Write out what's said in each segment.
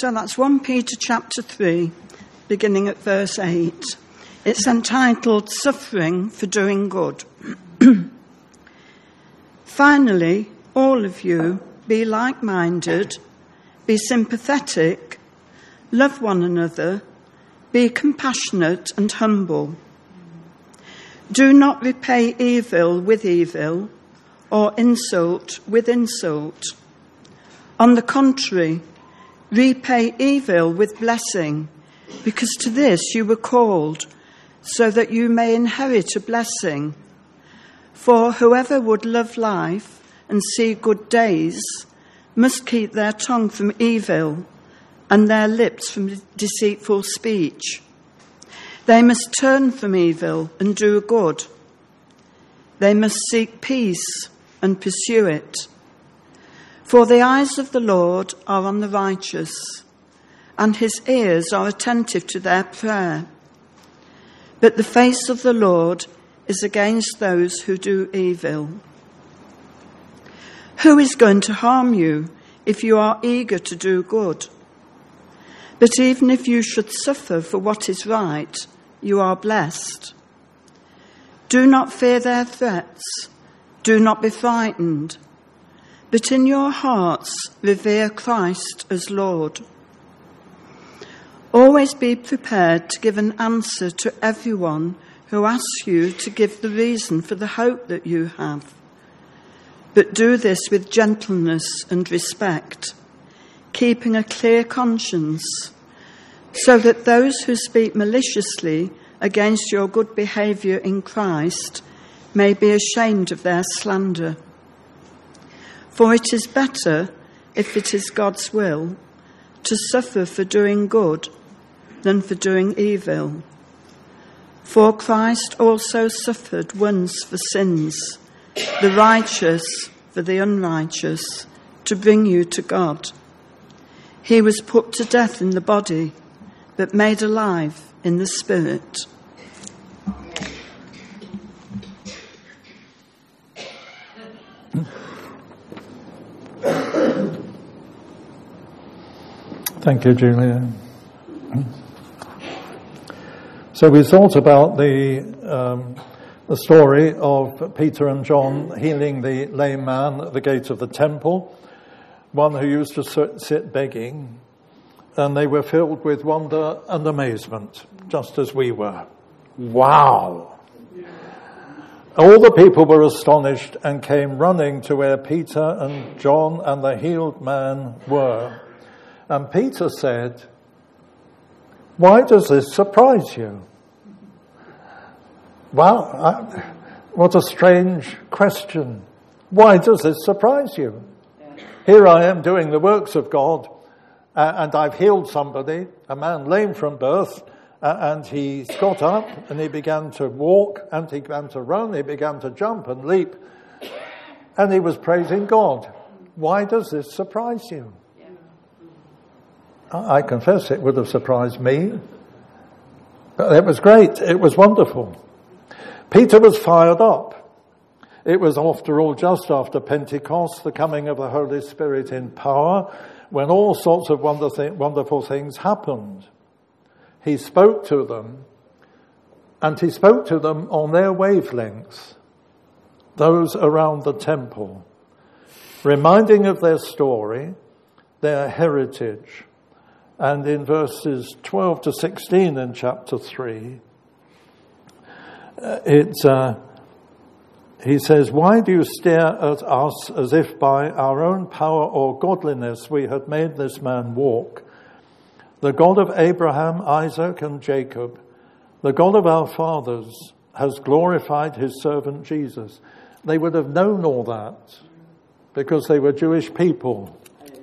So that's 1 Peter chapter 3, beginning at verse 8. It's entitled Suffering for Doing Good. Finally, all of you, be like-minded, be sympathetic, love one another, be compassionate and humble. Do not repay evil with evil or insult with insult. On the contrary, repay evil with blessing, because to this you were called, so that you may inherit a blessing. For whoever would love life and see good days must keep their tongue from evil and their lips from deceitful speech. They must turn from evil and do good. They must seek peace and pursue it. For the eyes of the Lord are on the righteous, and his ears are attentive to their prayer. But the face of the Lord is against those who do evil. Who is going to harm you if you are eager to do good? But even if you should suffer for what is right, you are blessed. Do not fear their threats. Do not be frightened. But in your hearts revere Christ as Lord. Always be prepared to give an answer to everyone who asks you to give the reason for the hope that you have. But do this with gentleness and respect, keeping a clear conscience, so that those who speak maliciously against your good behaviour in Christ may be ashamed of their slander. For it is better, if it is God's will, to suffer for doing good than for doing evil. For Christ also suffered once for sins, the righteous for the unrighteous, to bring you to God. He was put to death in the body, but made alive in the spirit. Thank you, Julia. So we thought about the story of Peter and John healing the lame man at the gate of the temple, one who used to sit begging, and they were filled with wonder and amazement, just as we were. Wow! All the people were astonished and came running to where Peter and John and the healed man were. And Peter said, "Why does this surprise you?" Wow, what a strange question. Why does this surprise you? Here I am doing the works of God, and I've healed somebody, a man lame from birth, and he got up and he began to walk and he began to run, he began to jump and leap, and he was praising God. Why does this surprise you? I confess it would have surprised me, but it was great, it was wonderful. Peter was fired up. It was, after all, just after Pentecost, the coming of the Holy Spirit in power, when all sorts of wonderful things happened. He spoke to them, and he spoke to them on their wavelengths, those around the temple, reminding of their story, their heritage. And in verses 12 to 16 in chapter 3, he says, "Why do you stare at us as if by our own power or godliness we had made this man walk? The God of Abraham, Isaac, and Jacob, the God of our fathers, has glorified his servant Jesus." They would have known all that because they were Jewish people.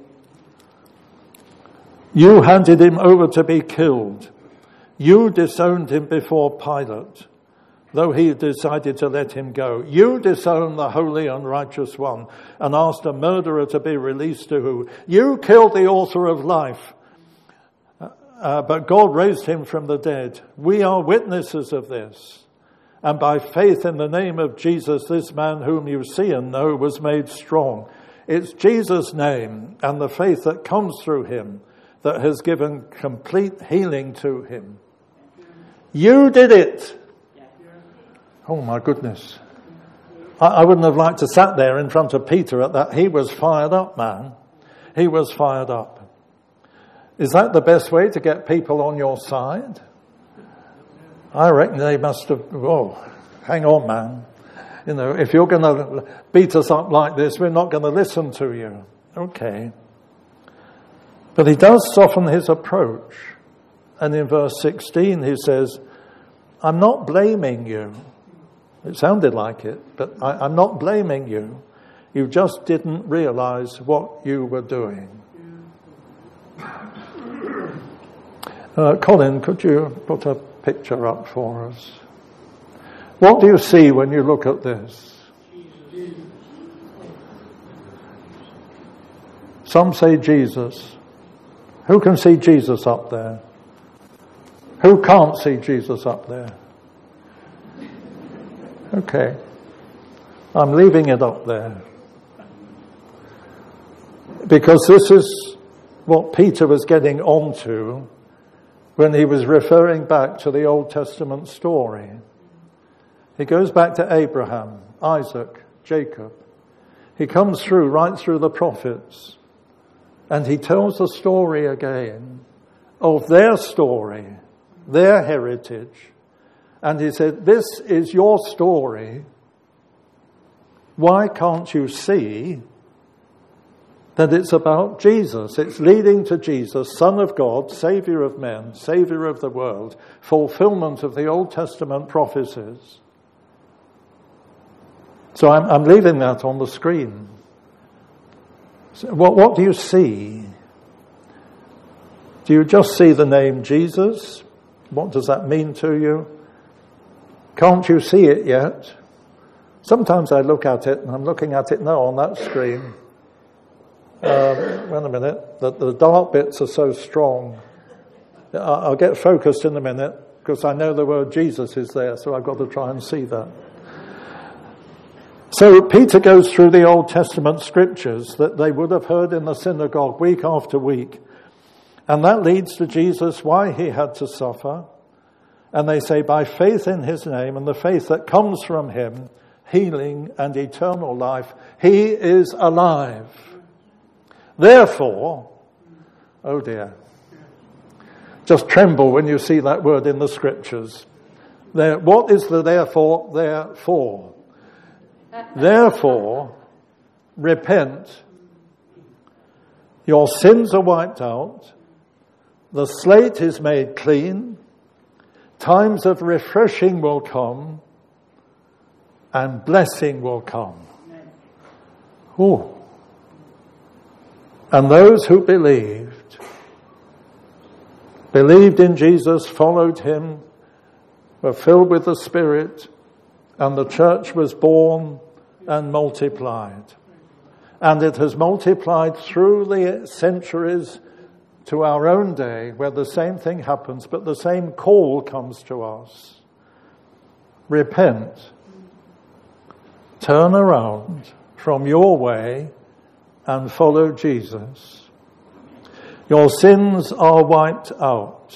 "You handed him over to be killed. You disowned him before Pilate, though he decided to let him go. You disowned the holy and righteous one and asked a murderer to be released to who? You killed the author of life, but God raised him from the dead. We are witnesses of this. And by faith in the name of Jesus, this man whom you see and know was made strong. It's Jesus' name and the faith that comes through him that has given complete healing to him. You did it. Oh my goodness. I wouldn't have liked to sat there in front of Peter at that. He was fired up, man. He was fired up. Is that the best way to get people on your side? I reckon they must have, hang on, man. You know, if you're going to beat us up like this, we're not going to listen to you. Okay. But he does soften his approach. And in verse 16 he says, I'm not blaming you. It sounded like it, but I'm not blaming you. You just didn't realize what you were doing. Colin, could you put a picture up for us? What do you see when you look at this? Some say Jesus. Who can see Jesus up there? Who can't see Jesus up there? Okay. I'm leaving it up there. Because this is what Peter was getting onto when he was referring back to the Old Testament story. He goes back to Abraham, Isaac, Jacob. He comes through, right through the prophets, and he tells the story again of their story, their heritage. And he said, this is your story. Why can't you see that it's about Jesus? It's leading to Jesus, Son of God, Saviour of men, Saviour of the world, fulfillment of the Old Testament prophecies. So I'm leaving that on the screen. So what do you see? Do you just see the name Jesus? What does that mean to you? Can't you see it yet? Sometimes I look at it, and I'm looking at it now on that screen. Wait a minute. The dark bits are so strong. I'll get focused in a minute, because I know the word Jesus is there, so I've got to try and see that. So Peter goes through the Old Testament scriptures that they would have heard in the synagogue week after week. And that leads to Jesus, why he had to suffer. And they say, by faith in his name and the faith that comes from him, healing and eternal life, he is alive. Therefore, oh dear, just tremble when you see that word in the scriptures. What is the therefore? Therefore. Therefore, repent. Your sins are wiped out. The slate is made clean. Times of refreshing will come. And blessing will come. Oh. And those who believed in Jesus, followed him, were filled with the Spirit, and the church was born and multiplied. And it has multiplied through the centuries to our own day, where the same thing happens, but the same call comes to us. Repent. Turn around from your way and follow Jesus. Your sins are wiped out.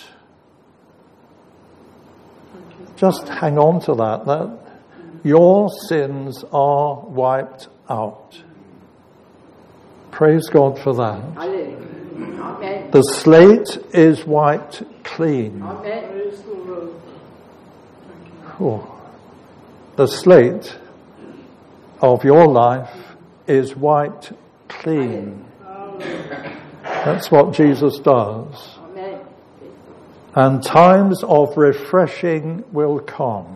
Just hang on to that. Your sins are wiped out. Praise God for that. Amen. The slate is wiped clean. Amen. Oh. The slate of your life is wiped clean. That's what Jesus does. And times of refreshing will come.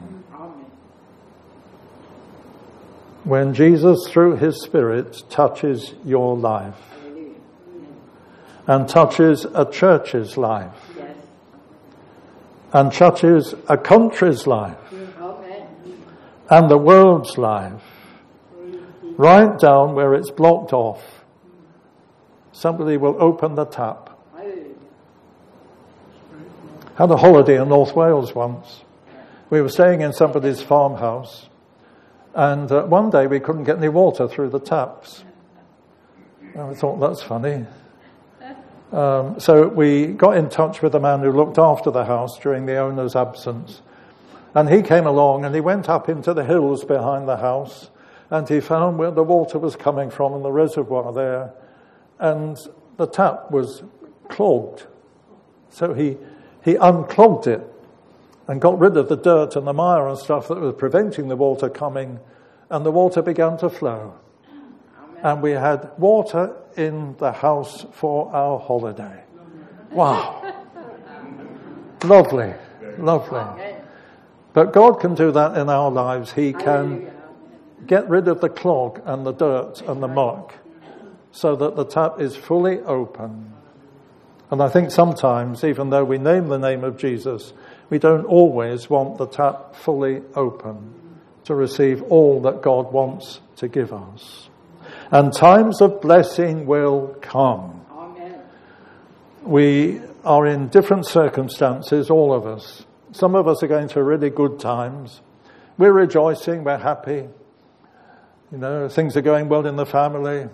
When Jesus, through his Spirit, touches your life and touches a church's life and touches a country's life and the world's life, right down where it's blocked off, somebody will open the tap. Had a holiday in North Wales once. We were staying in somebody's farmhouse, and one day we couldn't get any water through the taps. And we thought, that's funny. So we got in touch with the man who looked after the house during the owner's absence. And he came along and he went up into the hills behind the house and he found where the water was coming from and the reservoir there. And the tap was clogged. So he unclogged it and got rid of the dirt and the mire and stuff that was preventing the water coming, and the water began to flow. Amen. And we had water in the house for our holiday. Wow. Lovely, lovely. But God can do that in our lives. He can get rid of the clog and the dirt and the muck so that the tap is fully open. And I think sometimes, even though we name the name of Jesus, we don't always want the tap fully open to receive all that God wants to give us. And times of blessing will come. Amen. We are in different circumstances, all of us. Some of us are going through really good times. We're rejoicing, we're happy. You know, things are going well in the family.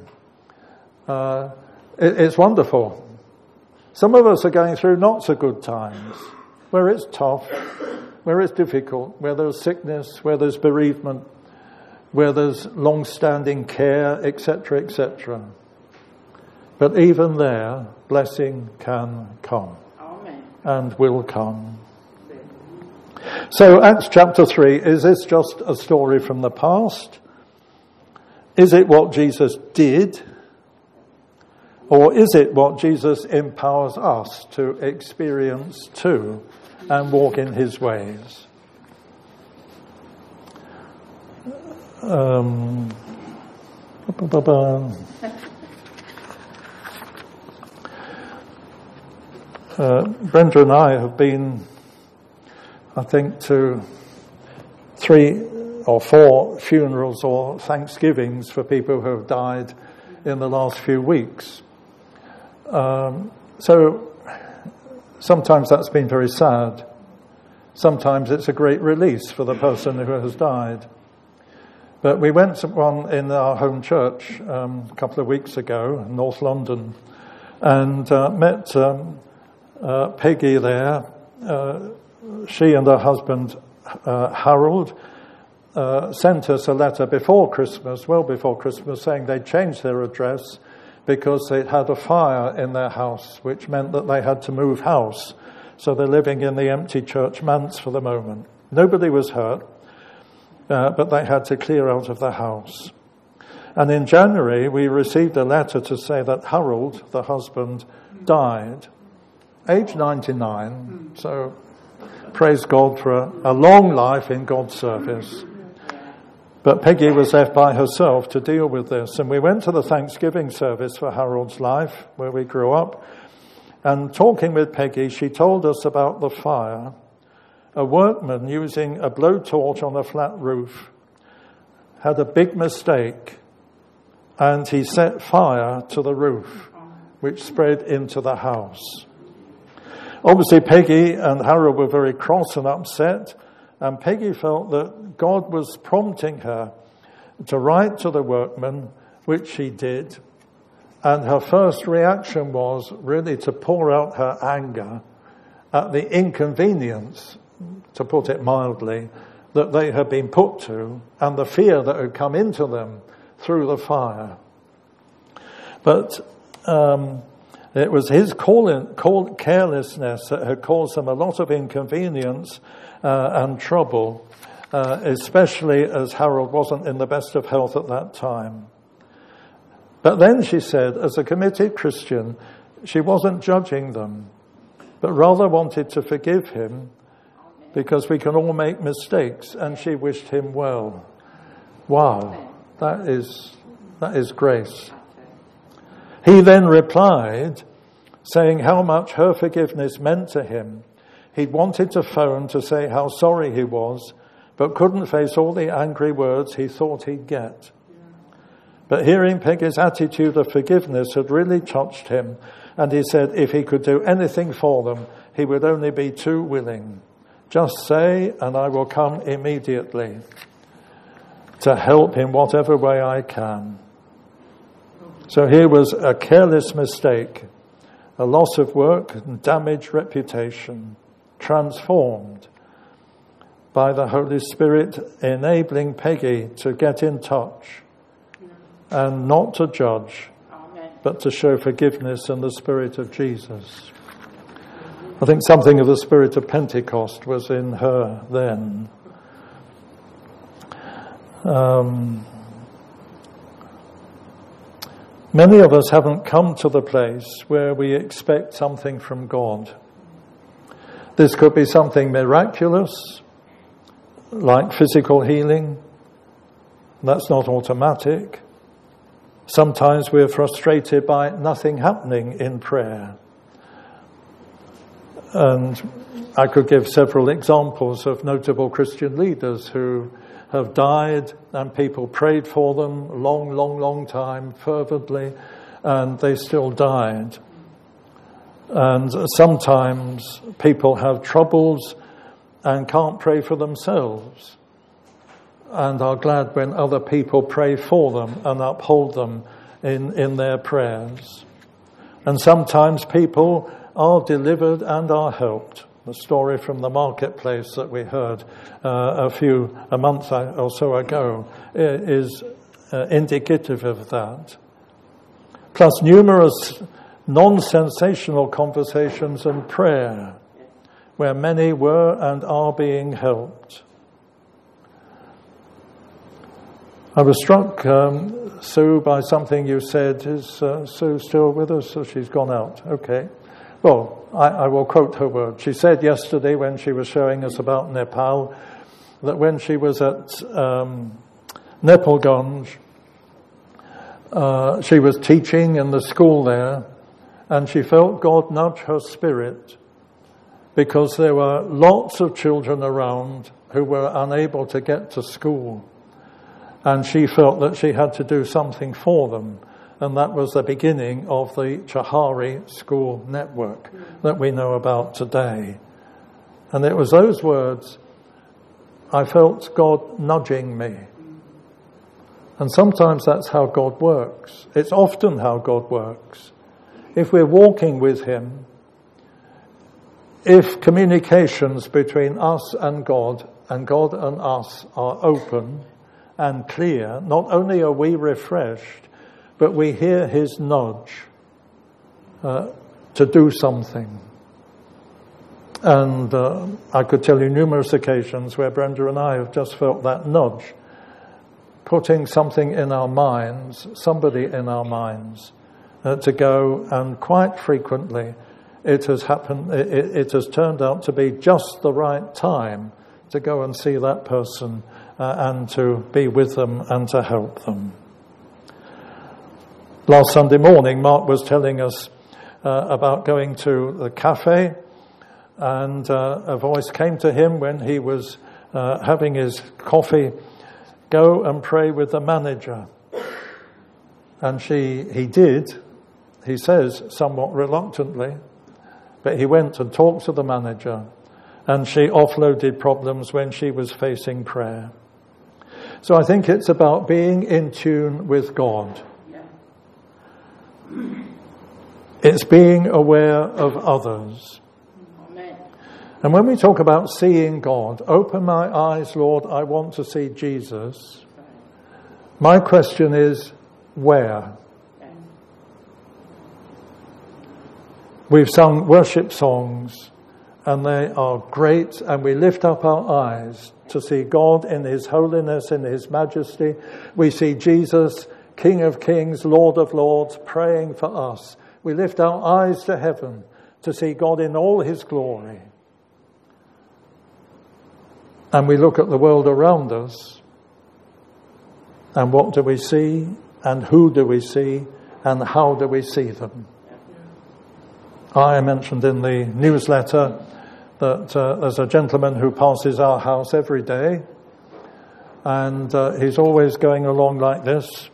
It's wonderful. Some of us are going through not so good times, where it's tough, where it's difficult, where there's sickness, where there's bereavement, where there's long-standing care, etc., etc. But even there, blessing can come. Amen. And will come. So Acts chapter 3, is this just a story from the past? Is it what Jesus did? Or is it what Jesus empowers us to experience too and walk in his ways? Brenda and I have been, I think, to 3 or 4 funerals or thanksgivings for people who have died in the last few weeks. So sometimes that's been very sad. Sometimes it's a great release for the person who has died. But we went to one in our home church a couple of weeks ago in North London and met Peggy there. She and her husband Harold sent us a letter before Christmas, well before Christmas, saying they'd changed their address because they'd had a fire in their house, which meant that they had to move house. So they're living in the empty church manse for the moment. Nobody was hurt, but they had to clear out of the house. And in January, we received a letter to say that Harold, the husband, died, age 99. So praise God for a long life in God's service. But Peggy was left by herself to deal with this. And we went to the Thanksgiving service for Harold's life, where we grew up. And talking with Peggy, she told us about the fire. A workman using a blowtorch on a flat roof had a big mistake, and he set fire to the roof, which spread into the house. Obviously, Peggy and Harold were very cross and upset, and Peggy felt that God was prompting her to write to the workman, which she did, and her first reaction was really to pour out her anger at the inconvenience, to put it mildly, that they had been put to, and the fear that had come into them through the fire. But it was his carelessness that had caused them a lot of inconvenience and trouble, especially as Harold wasn't in the best of health at that time. But then she said, as a committed Christian, she wasn't judging them, but rather wanted to forgive him because we can all make mistakes, and she wished him well. Wow, that is grace. He then replied, saying how much her forgiveness meant to him. He'd wanted to phone to say how sorry he was, but couldn't face all the angry words he thought he'd get. But hearing Peggy's attitude of forgiveness had really touched him, and he said if he could do anything for them, he would only be too willing. Just say, and I will come immediately to help in whatever way I can. So here was a careless mistake a loss of work and damaged reputation, transformed by the Holy Spirit enabling Peggy to get in touch and not to judge, but to show forgiveness in the Spirit of Jesus. I think something of the Spirit of Pentecost was in her then. Many of us haven't come to the place where we expect something from God. This could be something miraculous, like physical healing. That's not automatic. Sometimes we're frustrated by nothing happening in prayer. And I could give several examples of notable Christian leaders who have died and people prayed for them long time, fervently, and they still died. And sometimes people have troubles and can't pray for themselves and are glad when other people pray for them and uphold them in their prayers. And sometimes people are delivered and are helped. The story from the marketplace that we heard a month or so ago is indicative of that. Plus numerous non-sensational conversations and prayer where many were and are being helped. I was struck, Sue, by something you said. Is Sue still with us, or she's gone out? Okay. Well, I will quote her words. She said yesterday when she was showing us about Nepal that when she was at Nepalganj, she was teaching in the school there, and she felt God nudge her spirit because there were lots of children around who were unable to get to school. And she felt that she had to do something for them. And that was the beginning of the Chahari school network that we know about today. And it was those words, I felt God nudging me. And sometimes that's how God works. It's often how God works. If we're walking with Him, if communications between us and God and us are open and clear, not only are we refreshed, but we hear His nudge to do something. And I could tell you numerous occasions where Brenda and I have just felt that nudge, putting something in our minds, somebody in our minds, to go, and quite frequently it has happened, it has turned out to be just the right time to go and see that person and to be with them and to help them. Last Sunday morning, Mark was telling us about going to the cafe, and a voice came to him when he was having his coffee, go and pray with the manager. And he did, he says, somewhat reluctantly, but he went and talked to the manager, and she offloaded problems when she was facing prayer. So I think it's about being in tune with God. It's being aware of others. Amen. And when we talk about seeing God, open my eyes, Lord, I want to see Jesus. My question is, where? We've sung worship songs, and they are great, and we lift up our eyes to see God in His holiness, in His majesty. We see Jesus, King of Kings, Lord of Lords, praying for us. We lift our eyes to heaven to see God in all His glory. And we look at the world around us, and what do we see, and who do we see, and how do we see them? I mentioned in the newsletter that there's a gentleman who passes our house every day, and he's always going along like this.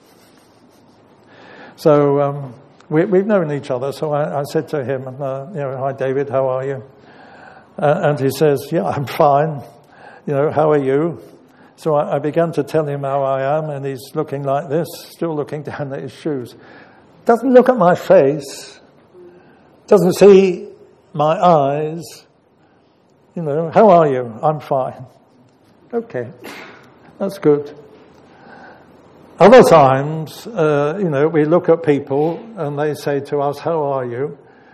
So we've known each other, so I said to him, hi David, how are you? And he says, yeah, I'm fine. How are you? So I began to tell him how I am, and he's looking like this, still looking down at his shoes. Doesn't look at my face. Doesn't see my eyes. You know, how are you? I'm fine. Okay, that's good. Other times, we look at people and they say to us, how are you?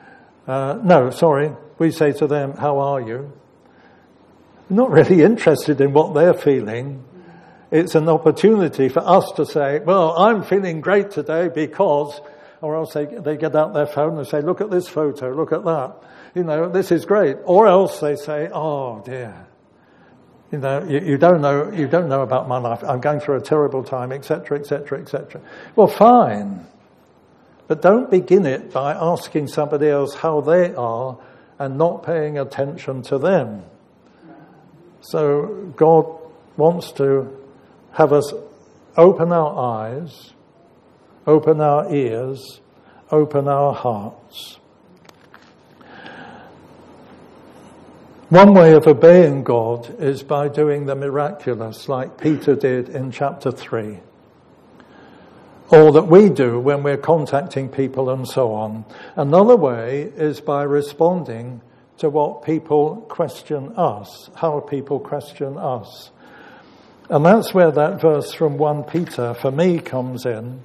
We say to them, how are you? We're not really interested in what they're feeling. It's an opportunity for us to say, well, I'm feeling great today because, or else they get out their phone and say, look at this photo, look at that. This is great. Or else they say, oh dear. You don't know about my life. I'm going through a terrible time, etc., etc., etc. Well, fine. But don't begin it by asking somebody else how they are and not paying attention to them. So God wants to have us open our eyes, open our ears, open our hearts. One way of obeying God is by doing the miraculous, like Peter did in chapter 3. Or that we do when we're contacting people and so on. Another way is by responding to what people question us, how people question us. And that's where that verse from 1 Peter, for me, comes in.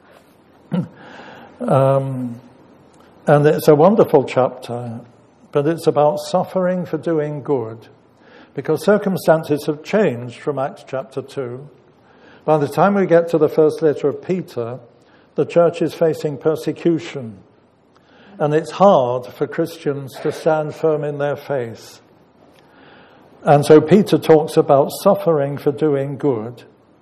And it's a wonderful chapter, but it's about suffering for doing good. Because circumstances have changed from Acts chapter 2. By the time we get to the first letter of Peter, the church is facing persecution. And it's hard for Christians to stand firm in their faith. And so Peter talks about suffering for doing good.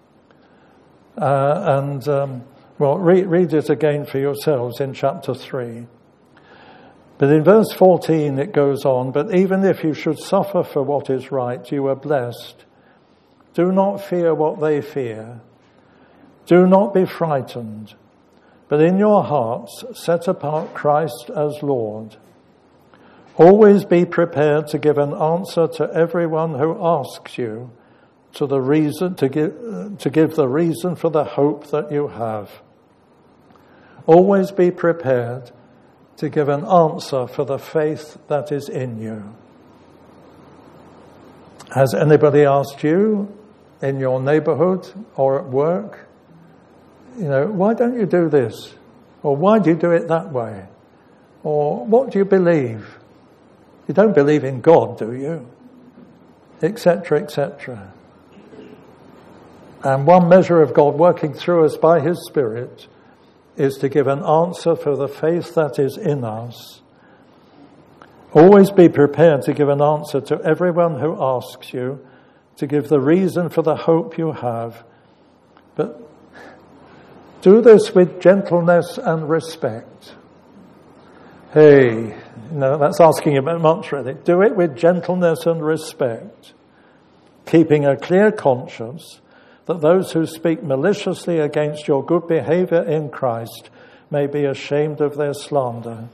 Read it again for yourselves in chapter 3. But in verse 14 it goes on, but even if you should suffer for what is right, you are blessed. Do not fear what they fear. Do not be frightened. But in your hearts set apart Christ as Lord. Always be prepared to give an answer to everyone who asks you to give the reason for the hope that you have. Always be prepared to give an answer for the faith that is in you. Has anybody asked you in your neighborhood or at work, why don't you do this? Or why do you do it that way? Or what do you believe? You don't believe in God, do you? Etc., etc. And one measure of God working through us by His Spirit is to give an answer for the faith that is in us. Always be prepared to give an answer to everyone who asks you, to give the reason for the hope you have. But do this with gentleness and respect. Hey, that's asking a bit much, really. Do it with gentleness and respect, keeping a clear conscience that those who speak maliciously against your good behavior in Christ may be ashamed of their slander.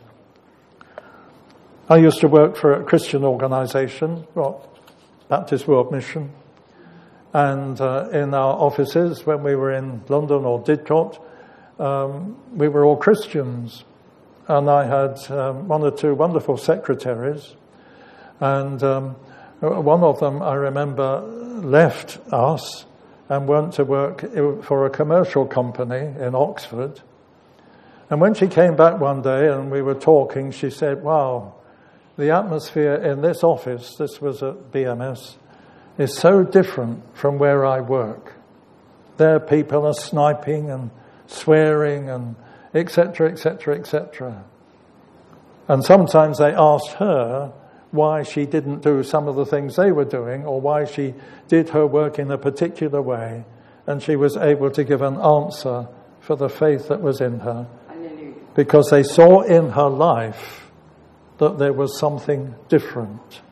I used to work for a Christian organisation, Baptist World Mission, and in our offices when we were in London or Didcot, we were all Christians. And I had one or two wonderful secretaries. And one of them, I remember, left us and went to work for a commercial company in Oxford. And when she came back one day and we were talking, she said, wow, the atmosphere in this office, this was at BMS, is so different from where I work. There people are sniping and swearing and etc., etc., etc. And sometimes they asked her why she didn't do some of the things they were doing or why she did her work in a particular way. And she was able to give an answer for the faith that was in her. Because they saw in her life that there was something different.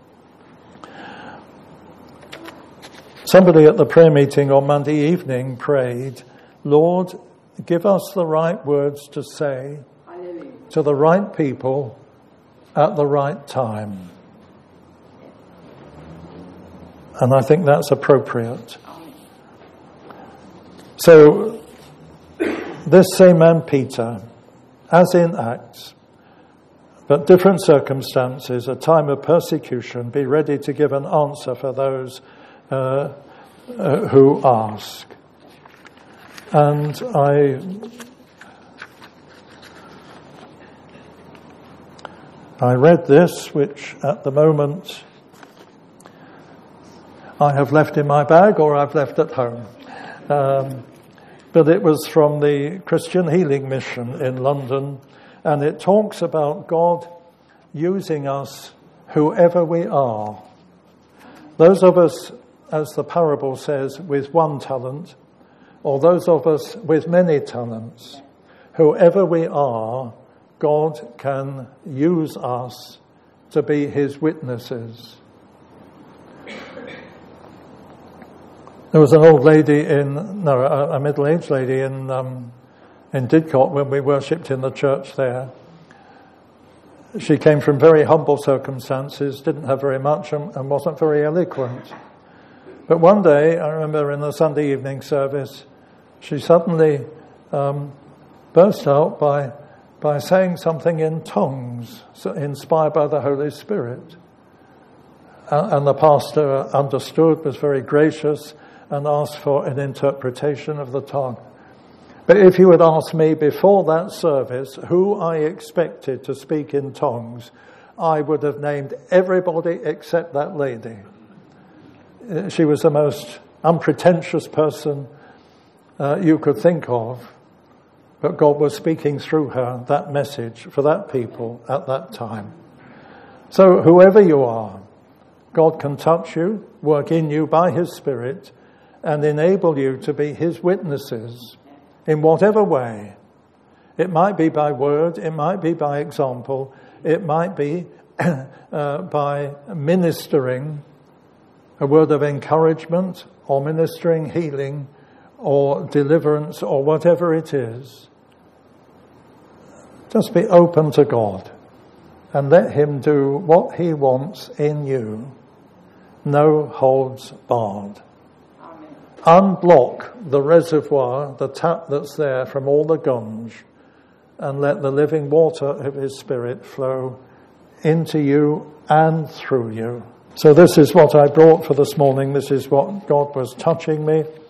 Somebody at the prayer meeting on Monday evening prayed, Lord, give us the right words to say to the right people at the right time. And I think that's appropriate. So, this same man Peter, as in Acts, But different circumstances, a time of persecution, be ready to give an answer for those who ask. And I read this, which at the moment I have left in my bag or I've left at home. But it was from the Christian Healing Mission in London, and it talks about God using us, whoever we are. Those of us, as the parable says, with 1 talent, or those of us with many talents, whoever we are, God can use us to be his witnesses. There was an old lady a middle-aged lady in Didcot when we worshipped in the church there. She came from very humble circumstances, didn't have very much and wasn't very eloquent. But one day, I remember in the Sunday evening service, she suddenly burst out by saying something in tongues, inspired by the Holy Spirit. And the pastor understood, was very gracious, and asked for an interpretation of the tongue. But if you had asked me before that service who I expected to speak in tongues, I would have named everybody except that lady. She was the most unpretentious person you could think of, but God was speaking through her that message for that people at that time. So whoever you are, God can touch you, work in you by his Spirit, and enable you to be his witnesses in whatever way. It might be by word, it might be by example, it might be by ministering a word of encouragement, or ministering healing, or deliverance, or whatever it is. Just be open to God and let him do what he wants in you. No holds barred. Unblock the reservoir, the tap that's there from all the gunge, and let the living water of his Spirit flow into you and through you. So this is what I brought for this morning. This is what God was touching me.